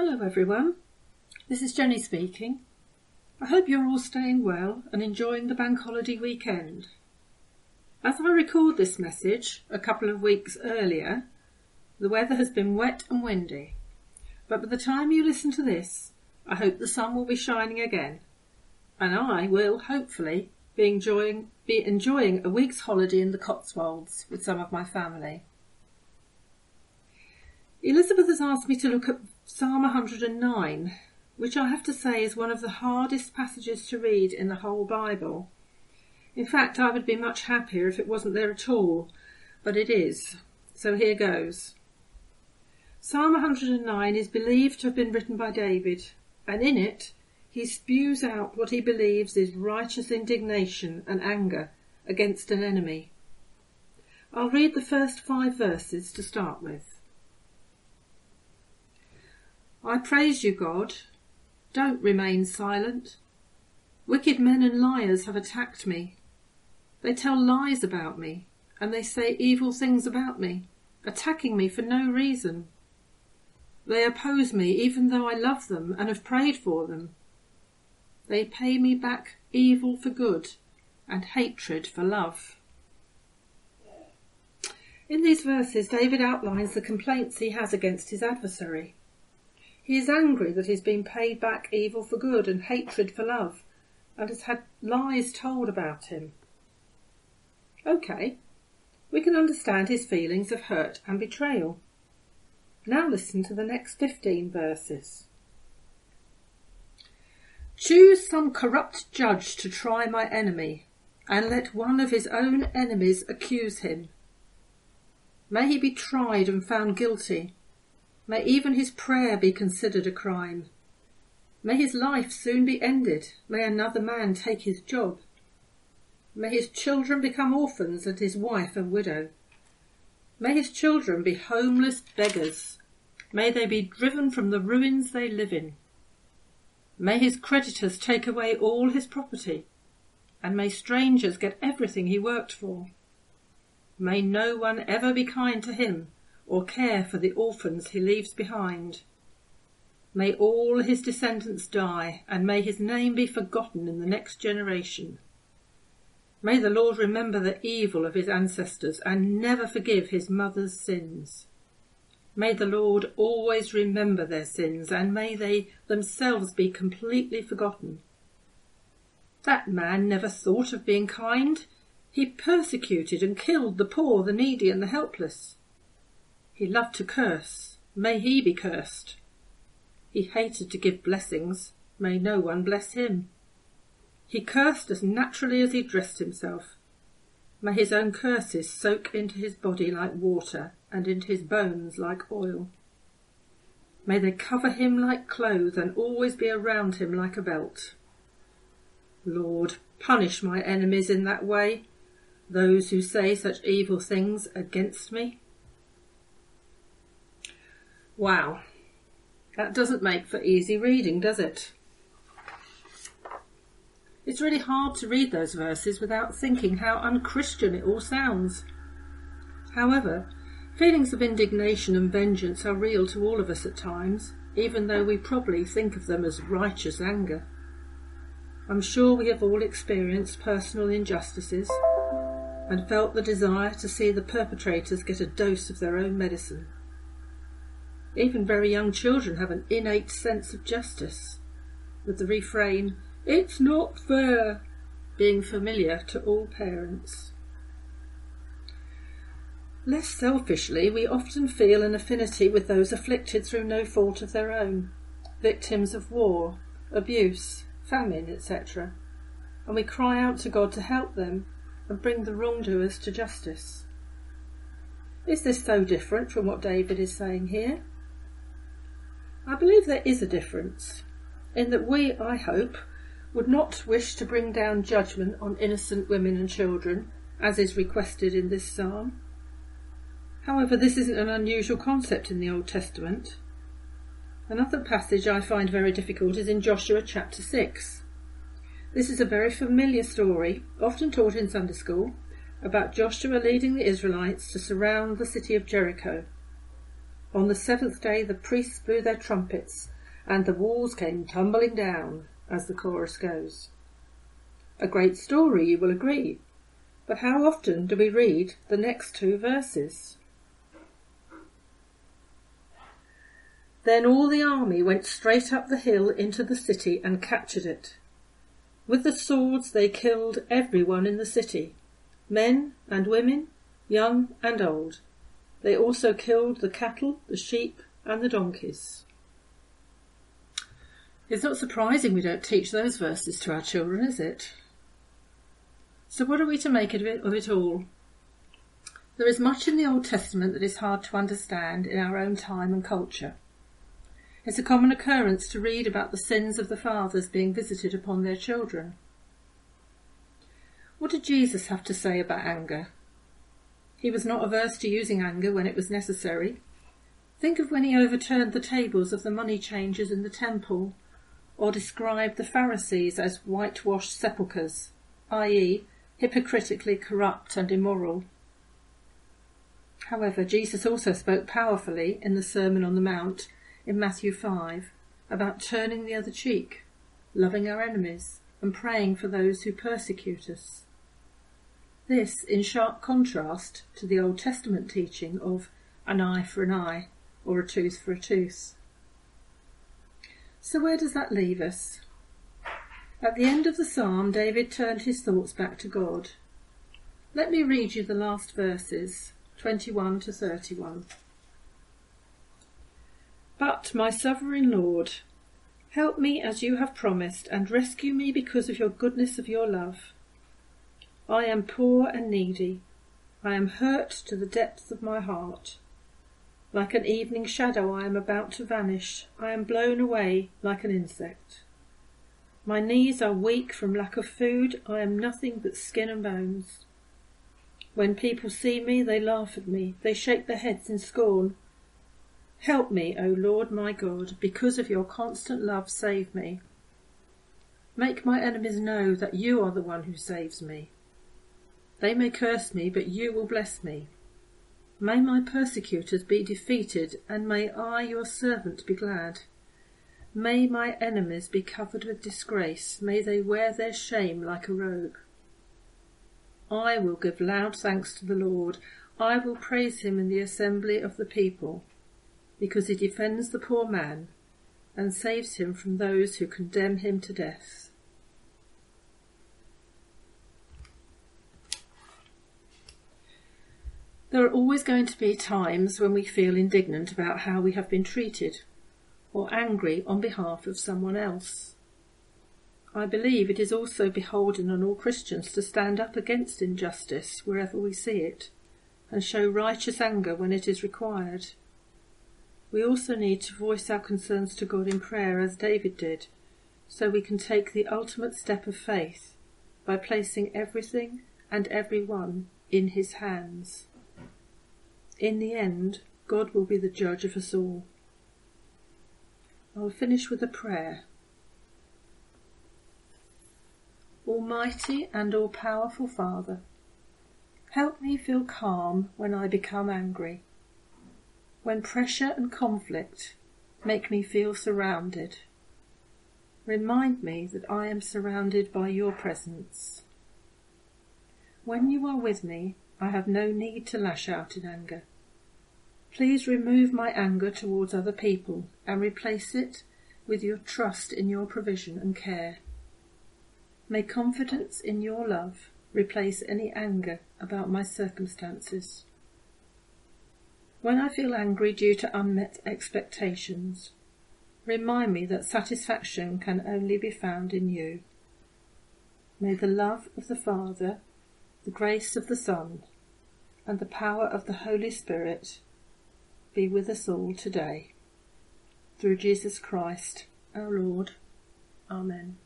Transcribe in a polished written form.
Hello everyone, this is Jenny speaking. I hope you're all staying well and enjoying the bank holiday weekend. As I record this message a couple of weeks earlier, the weather has been wet and windy, but by the time you listen to this, I hope the sun will be shining again, and I will hopefully be enjoying a week's holiday in the Cotswolds with some of my family. Elizabeth has asked me to look at Psalm 109, which I have to say is one of the hardest passages to read in the whole Bible. In fact, I would be much happier if it wasn't there at all, but it is. So here goes. Psalm 109 is believed to have been written by David, and in it he spews out what he believes is righteous indignation and anger against an enemy. I'll read the first 5 verses to start with. I praise you, God. Don't remain silent. Wicked men and liars have attacked me. They tell lies about me, and they say evil things about me, attacking me for no reason. They oppose me even though I love them and have prayed for them. They pay me back evil for good and hatred for love. In these verses, David outlines the complaints he has against his adversary. He is angry that he's been paid back evil for good and hatred for love, and has had lies told about him. OK, we can understand his feelings of hurt and betrayal. Now listen to the next 15 verses. Choose some corrupt judge to try my enemy, and let one of his own enemies accuse him. May he be tried and found guilty. May even his prayer be considered a crime. May his life soon be ended. May another man take his job. May his children become orphans and his wife a widow. May his children be homeless beggars. May they be driven from the ruins they live in. May his creditors take away all his property, and may strangers get everything he worked for. May no one ever be kind to him, or care for the orphans he leaves behind. May all his descendants die, and may his name be forgotten in the next generation. May the Lord remember the evil of his ancestors and never forgive his mother's sins. May the Lord always remember their sins, and may they themselves be completely forgotten. That man never thought of being kind. He persecuted and killed the poor, the needy, and the helpless. He loved to curse. May he be cursed. He hated to give blessings. May no one bless him. He cursed as naturally as he dressed himself. May his own curses soak into his body like water and into his bones like oil. May they cover him like clothes and always be around him like a belt. Lord, punish my enemies in that way, those who say such evil things against me. Wow, that doesn't make for easy reading, does it? It's really hard to read those verses without thinking how unchristian it all sounds. However, feelings of indignation and vengeance are real to all of us at times, even though we probably think of them as righteous anger. I'm sure we have all experienced personal injustices and felt the desire to see the perpetrators get a dose of their own medicine. Even very young children have an innate sense of justice, with the refrain, "It's not fair," being familiar to all parents. Less selfishly, we often feel an affinity with those afflicted through no fault of their own, victims of war, abuse, famine, etc., and we cry out to God to help them and bring the wrongdoers to justice. Is this so different from what David is saying here? I believe there is a difference, in that we, I hope, would not wish to bring down judgment on innocent women and children, as is requested in this psalm. However, this isn't an unusual concept in the Old Testament. Another passage I find very difficult is in Joshua chapter 6. This is a very familiar story, often taught in Sunday school, about Joshua leading the Israelites to surround the city of Jericho. On the 7th day the priests blew their trumpets, and the walls came tumbling down, as the chorus goes. A great story, you will agree, but how often do we read the next two verses? Then all the army went straight up the hill into the city and captured it. With the swords they killed everyone in the city, men and women, young and old. They also killed the cattle, the sheep and the donkeys. It's not surprising we don't teach those verses to our children, is it? So what are we to make of it all? There is much in the Old Testament that is hard to understand in our own time and culture. It's a common occurrence to read about the sins of the fathers being visited upon their children. What did Jesus have to say about anger? He was not averse to using anger when it was necessary. Think of when he overturned the tables of the money changers in the temple, or described the Pharisees as whitewashed sepulchres, i.e., hypocritically corrupt and immoral. However, Jesus also spoke powerfully in the Sermon on the Mount in Matthew 5 about turning the other cheek, loving our enemies, and praying for those who persecute us. This in sharp contrast to the Old Testament teaching of an eye for an eye or a tooth for a tooth. So where does that leave us? At the end of the psalm, David turned his thoughts back to God. Let me read you the last verses, 21 to 31. But, my sovereign Lord, help me as you have promised, and rescue me because of your goodness of your love. I am poor and needy. I am hurt to the depths of my heart. Like an evening shadow I am about to vanish. I am blown away like an insect. My knees are weak from lack of food. I am nothing but skin and bones. When people see me, they laugh at me. They shake their heads in scorn. Help me, O Lord my God, because of your constant love save me. Make my enemies know that you are the one who saves me. They may curse me, but you will bless me. May my persecutors be defeated, and may I, your servant, be glad. May my enemies be covered with disgrace. May they wear their shame like a robe. I will give loud thanks to the Lord. I will praise him in the assembly of the people, because he defends the poor man and saves him from those who condemn him to death. There are always going to be times when we feel indignant about how we have been treated, or angry on behalf of someone else. I believe it is also beholden on all Christians to stand up against injustice wherever we see it, and show righteous anger when it is required. We also need to voice our concerns to God in prayer as David did, so we can take the ultimate step of faith by placing everything and everyone in his hands. In the end, God will be the judge of us all. I'll finish with a prayer. Almighty and all-powerful Father, help me feel calm when I become angry. When pressure and conflict make me feel surrounded, remind me that I am surrounded by your presence. When you are with me, I have no need to lash out in anger. Please remove my anger towards other people and replace it with your trust in your provision and care. May confidence in your love replace any anger about my circumstances. When I feel angry due to unmet expectations, remind me that satisfaction can only be found in you. May the love of the Father, the grace of the Son, and the power of the Holy Spirit be with us all today. Through Jesus Christ, our Lord. Amen.